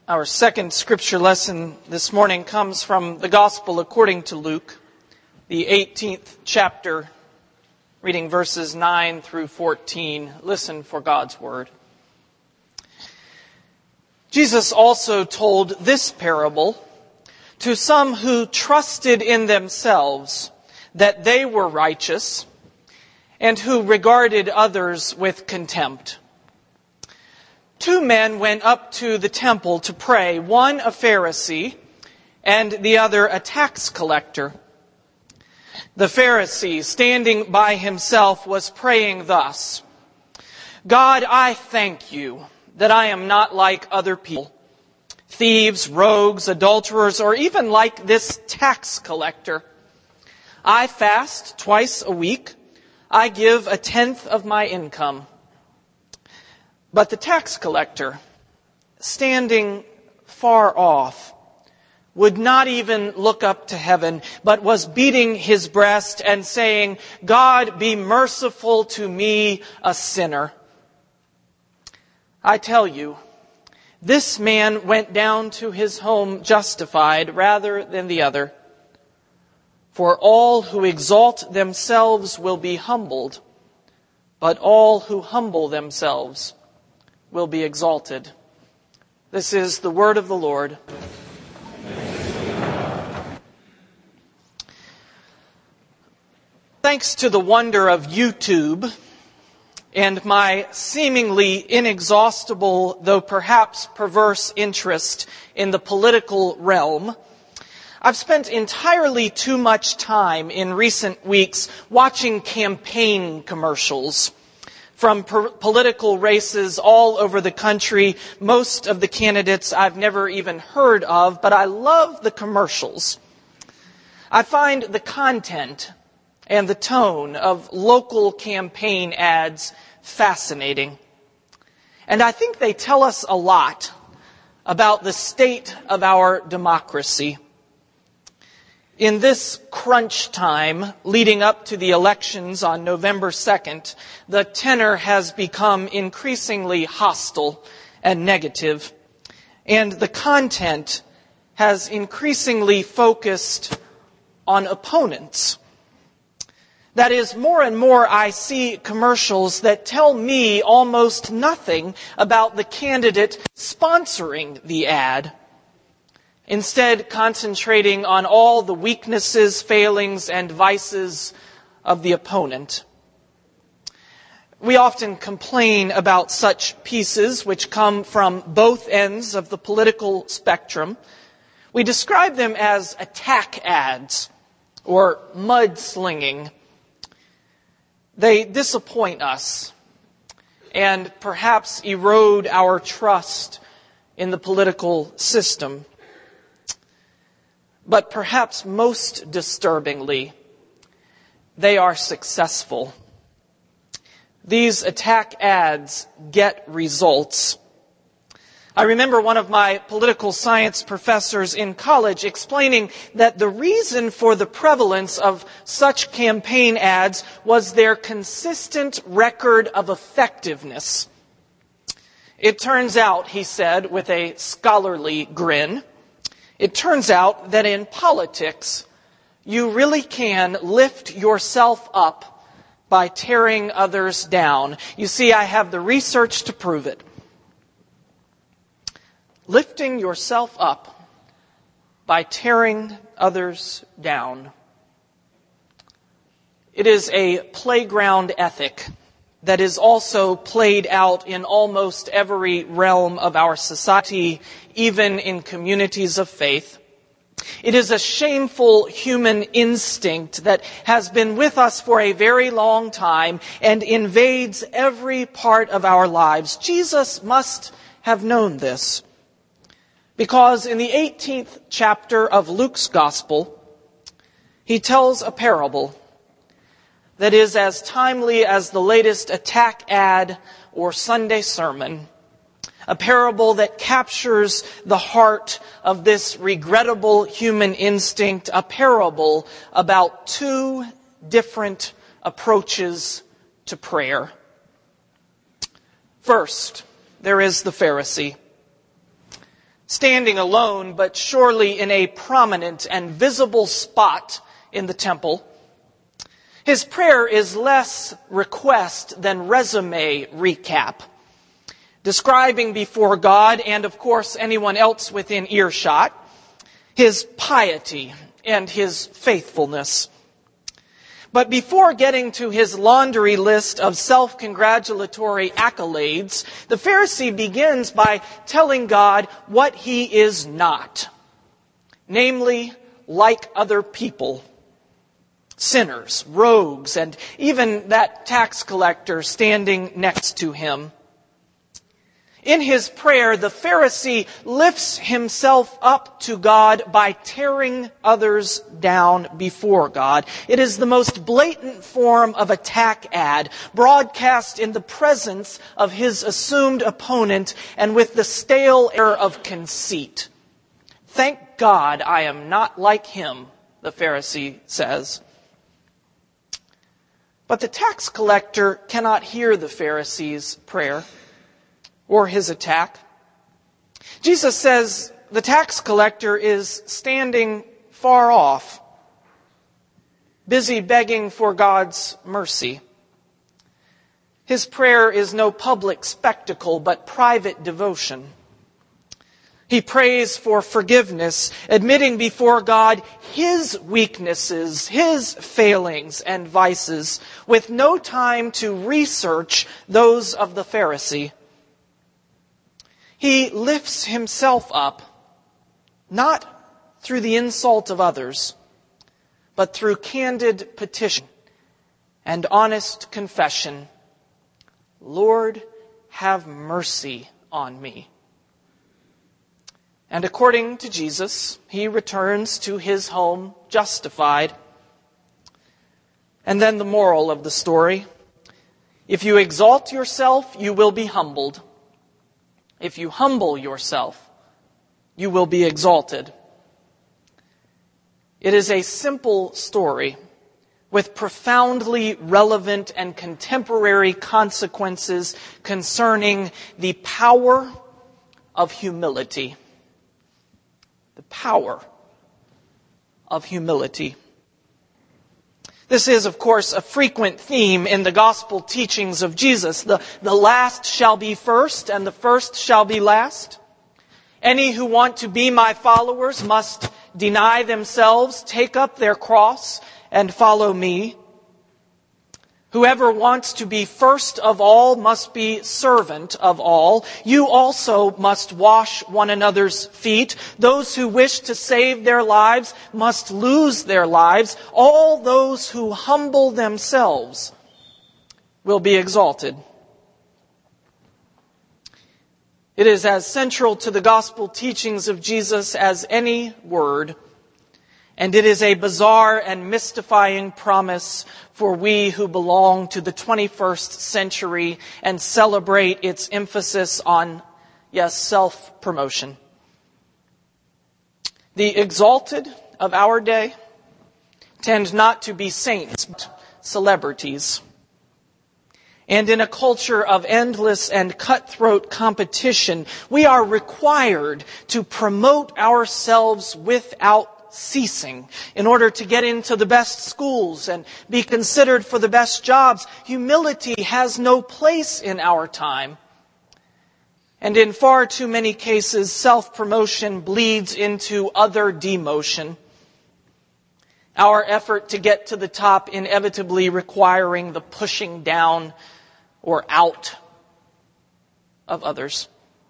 Our second scripture lesson this morning comes from the Gospel according to Luke, the 18th chapter, reading verses 9 through 14. Listen for God's word. Jesus also told this parable to some who trusted in themselves that they were righteous and who regarded others with contempt. 2 men went up to the temple to pray, one a Pharisee and the other a tax collector. The Pharisee, standing by himself, was praying thus: God, I thank you that I am not like other people, thieves, rogues, adulterers, or even like this tax collector. I fast twice a week. I give 1/10 of my income. But the tax collector, standing far off, would not even look up to heaven, but was beating his breast and saying, God, be merciful to me, a sinner. I tell you, this man went down to his home justified rather than the other. For all who exalt themselves will be humbled, but all who humble themselves will be exalted. This is the word of the Lord. Thanks to the wonder of YouTube and my seemingly inexhaustible, though perhaps perverse interest in the political realm, I've spent entirely too much time in recent weeks watching campaign commercials from political races all over the country. Most of the candidates I've never even heard of, but I love the commercials. I find the content and the tone of local campaign ads fascinating. And I think they tell us a lot about the state of our democracy. In this crunch time leading up to the elections on November 2nd, the tenor has become increasingly hostile and negative, and the content has increasingly focused on opponents. That is, more and more I see commercials that tell me almost nothing about the candidate sponsoring the ad, instead concentrating on all the weaknesses, failings, and vices of the opponent. We often complain about such pieces which come from both ends of the political spectrum. We describe them as attack ads or mudslinging. They disappoint us and perhaps erode our trust in the political system. But perhaps most disturbingly, they are successful. These attack ads get results. I remember one of my political science professors in college explaining that the reason for the prevalence of such campaign ads was their consistent record of effectiveness. It turns out, he said with a scholarly grin, it turns out that in politics, you really can lift yourself up by tearing others down. You see, I have the research to prove it. Lifting yourself up by tearing others down. It is a playground ethic that is also played out in almost every realm of our society, even in communities of faith. It is a shameful human instinct that has been with us for a very long time and invades every part of our lives. Jesus must have known this, because in the 18th chapter of Luke's Gospel, he tells a parable that is as timely as the latest attack ad or Sunday sermon. A parable that captures the heart of this regrettable human instinct. A parable about 2 different approaches to prayer. First, there is the Pharisee. standing alone, but surely in a prominent and visible spot in the temple. His prayer is less request than resume recap, describing before God and, of course, anyone else within earshot, his piety and his faithfulness. But before getting to his laundry list of self-congratulatory accolades, the Pharisee begins by telling God what he is not. Namely, like other people, sinners, rogues, and even that tax collector standing next to him. In his prayer, the Pharisee lifts himself up to God by tearing others down before God. It is the most blatant form of attack ad, broadcast in the presence of his assumed opponent and with the stale air of conceit. Thank God I am not like him, the Pharisee says. But the tax collector cannot hear the Pharisee's prayer or his attack. Jesus says the tax collector is standing far off, busy begging for God's mercy. His prayer is no public spectacle, but private devotion. He prays for forgiveness, admitting before God his weaknesses, his failings and vices, with no time to research those of the Pharisee. He lifts himself up, not through the insult of others, but through candid petition and honest confession. Lord, have mercy on me. And according to Jesus, he returns to his home justified. And then the moral of the story: if you exalt yourself, you will be humbled. If you humble yourself, you will be exalted. It is a simple story with profoundly relevant and contemporary consequences concerning the power of humility. The power of humility. This is, of course, a frequent theme in the gospel teachings of Jesus. The last shall be first, and the first shall be last. Any who want to be my followers must deny themselves, take up their cross, and follow me. Whoever wants to be first of all must be servant of all. You also must wash one another's feet. Those who wish to save their lives must lose their lives. All those who humble themselves will be exalted. It is as central to the gospel teachings of Jesus as any word. And it is a bizarre and mystifying promise for we who belong to the 21st century and celebrate its emphasis on, yes, self-promotion. The exalted of our day tend not to be saints, but celebrities. And in a culture of endless and cutthroat competition, we are required to promote ourselves without ceasing in order to get into the best schools and be considered for the best jobs. Humility has no place in our time. And in far too many cases, self-promotion bleeds into other demotion. Our effort to get to the top inevitably requiring the pushing down or out of others.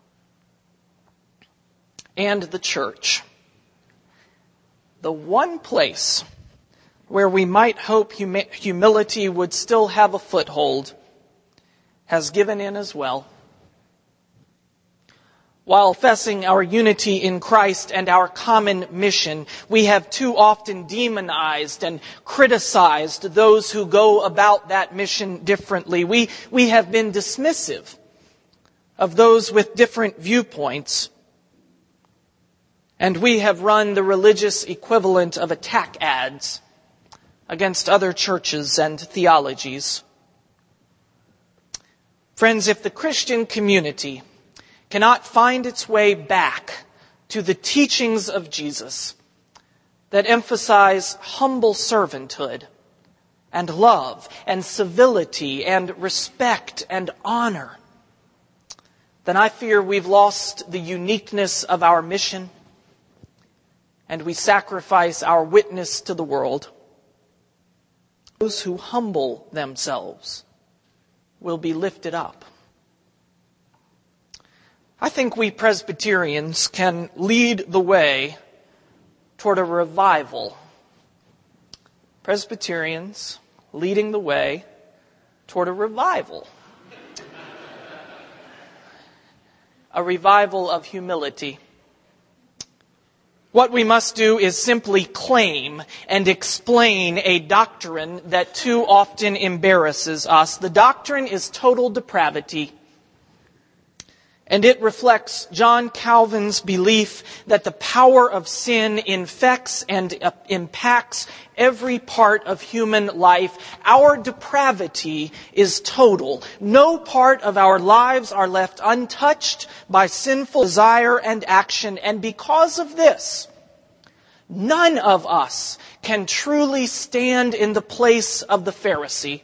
And the church, the one place where we might hope humility would still have a foothold, has given in as well. While professing our unity in Christ and our common mission, we have too often demonized and criticized those who go about that mission differently. We have been dismissive of those with different viewpoints. And we have run the religious equivalent of attack ads against other churches and theologies. Friends, if the Christian community cannot find its way back to the teachings of Jesus that emphasize humble servanthood and love and civility and respect and honor, then I fear we've lost the uniqueness of our mission and we sacrifice our witness to the world. Those who humble themselves will be lifted up. I think we Presbyterians can lead the way toward a revival. Presbyterians leading the way toward a revival. A revival of humility. What we must do is simply claim and explain a doctrine that too often embarrasses us. The doctrine is total depravity. And it reflects John Calvin's belief that the power of sin infects and impacts every part of human life. Our depravity is total. No part of our lives are left untouched by sinful desire and action. And because of this, none of us can truly stand in the place of the Pharisee.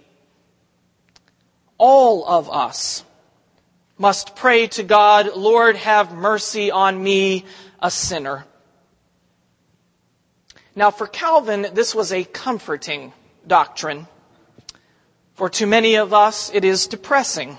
All of us must pray to God, Lord, have mercy on me, a sinner. Now, for Calvin, this was a comforting doctrine. For too many of us, it is depressing.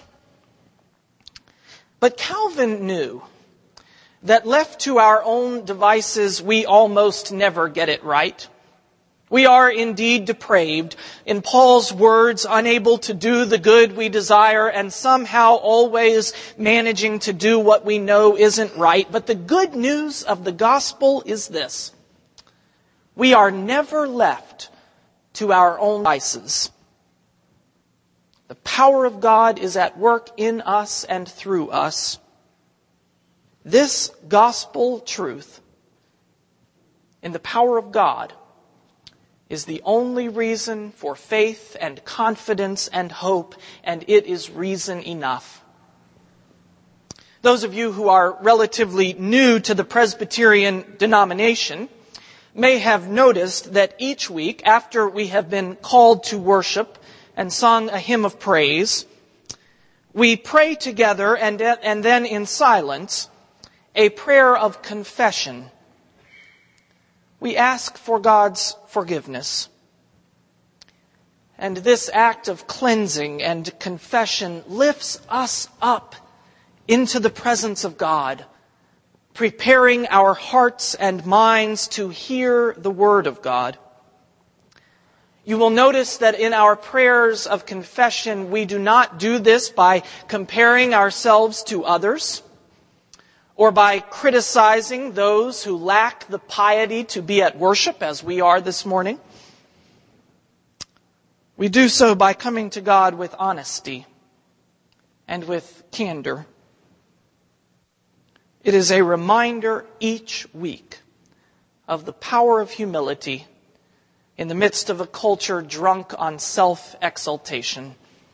But Calvin knew that left to our own devices, we almost never get it right. We are indeed depraved, in Paul's words, unable to do the good we desire and somehow always managing to do what we know isn't right. But the good news of the gospel is this: we are never left to our own devices. The power of God is at work in us and through us. This gospel truth in the power of God is the only reason for faith and confidence and hope, and it is reason enough. Those of you who are relatively new to the Presbyterian denomination may have noticed that each week, after we have been called to worship and sung a hymn of praise, we pray together and then in silence a prayer of confession. We ask for God's forgiveness. And this act of cleansing and confession lifts us up into the presence of God, preparing our hearts and minds to hear the Word of God. You will notice that in our prayers of confession, we do not do this by comparing ourselves to others, or by criticizing those who lack the piety to be at worship, as we are this morning. We do so by coming to God with honesty and with candor. It is a reminder each week of the power of humility in the midst of a culture drunk on self-exaltation.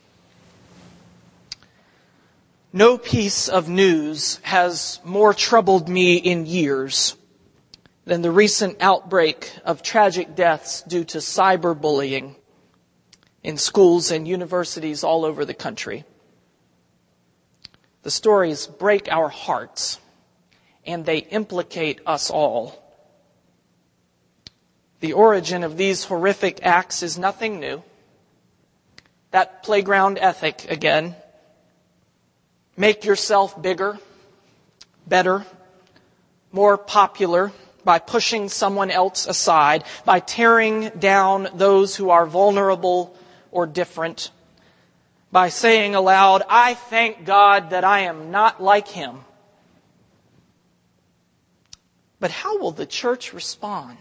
No piece of news has more troubled me in years than the recent outbreak of tragic deaths due to cyberbullying in schools and universities all over the country. The stories break our hearts, and they implicate us all. The origin of these horrific acts is nothing new. That playground ethic again. Make yourself bigger, better, more popular by pushing someone else aside, by tearing down those who are vulnerable or different, by saying aloud, I thank God that I am not like him. But how will the church respond?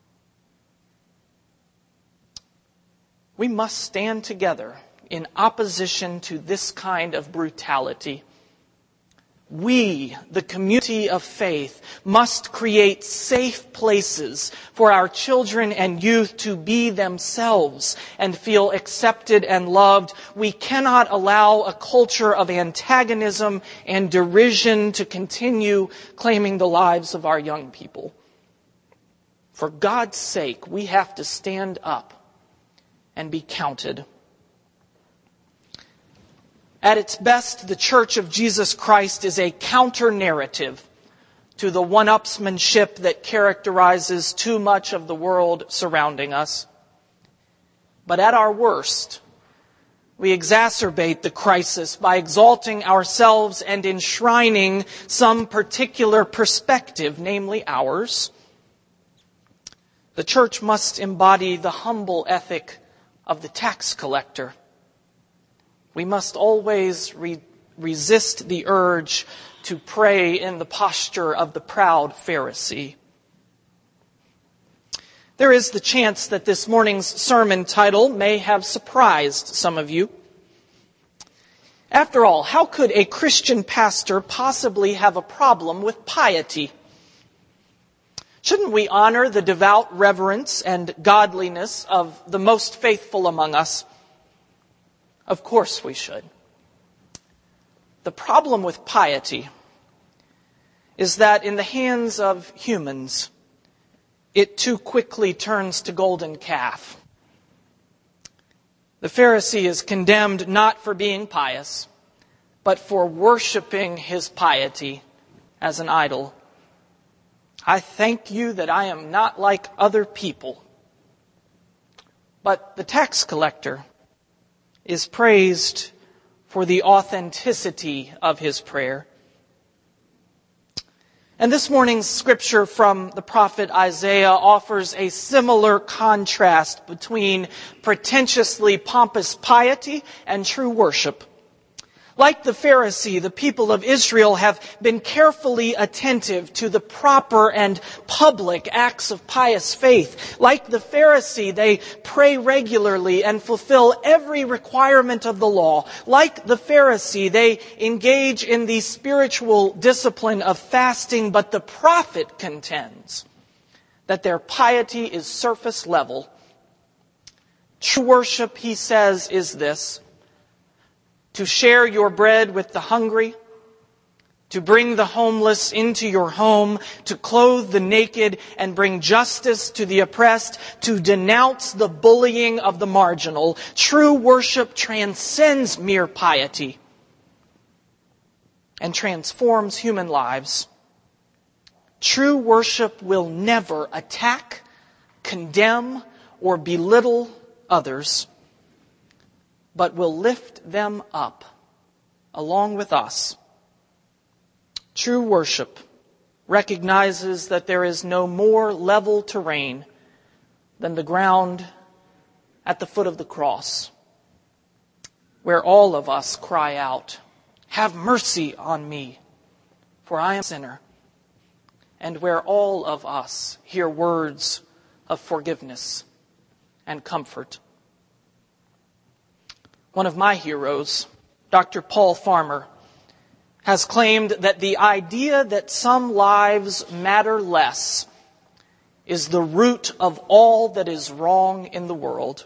We must stand together in opposition to this kind of brutality. we, the community of faith, must create safe places for our children and youth to be themselves and feel accepted and loved. We cannot allow a culture of antagonism and derision to continue claiming the lives of our young people. For God's sake, we have to stand up and be counted. At its best, the Church of Jesus Christ is a counter-narrative to the one-upsmanship that characterizes too much of the world surrounding us. But at our worst, we exacerbate the crisis by exalting ourselves and enshrining some particular perspective, namely ours. The church must embody the humble ethic of the tax collector. We must always resist the urge to pray in the posture of the proud Pharisee. There is the chance that this morning's sermon title may have surprised some of you. After all, how could a Christian pastor possibly have a problem with piety? Shouldn't we honor the devout reverence and godliness of the most faithful among us? Of course we should. The problem with piety is that in the hands of humans, it too quickly turns to golden calf. The Pharisee is condemned not for being pious, but for worshiping his piety as an idol. I thank you that I am not like other people. But the tax collector is praised for the authenticity of his prayer. And this morning's scripture from the prophet Isaiah offers a similar contrast between pretentiously pompous piety and true worship. Like the Pharisee, the people of Israel have been carefully attentive to the proper and public acts of pious faith. Like the Pharisee, they pray regularly and fulfill every requirement of the law. Like the Pharisee, they engage in the spiritual discipline of fasting, but the prophet contends that their piety is surface level. True worship, he says, is this: to share your bread with the hungry, to bring the homeless into your home, to clothe the naked and bring justice to the oppressed, to denounce the bullying of the marginal. True worship transcends mere piety and transforms human lives. True worship will never attack, condemn, or belittle others, but will lift them up along with us. True worship recognizes that there is no more level terrain than the ground at the foot of the cross, where all of us cry out, "Have mercy on me, for I am a sinner," and where all of us hear words of forgiveness and comfort. One of my heroes, Dr. Paul Farmer, has claimed that the idea that some lives matter less is the root of all that is wrong in the world.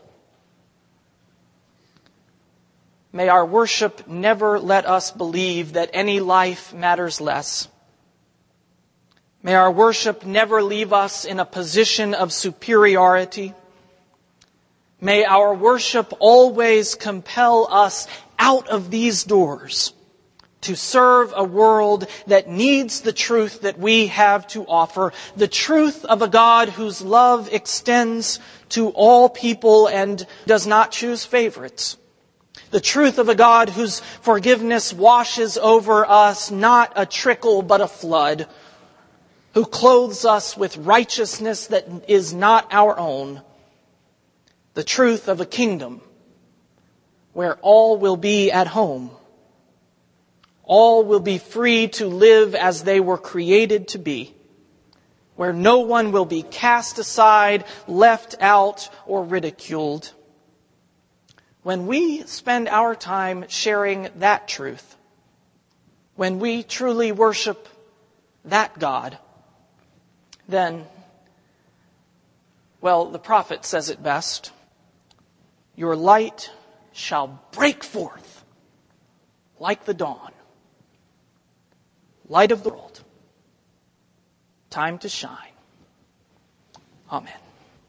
May our worship never let us believe that any life matters less. May our worship never leave us in a position of superiority. May our worship always compel us out of these doors to serve a world that needs the truth that we have to offer, the truth of a God whose love extends to all people and does not choose favorites. The truth of a God whose forgiveness washes over us, not a trickle but a flood, who clothes us with righteousness that is not our own. The truth of a kingdom where all will be at home. All will be free to live as they were created to be. Where no one will be cast aside, left out, or ridiculed. When we spend our time sharing that truth, when we truly worship that God, then, well, the prophet says it best, your light shall break forth like the dawn. Light of the world. Time to shine. Amen.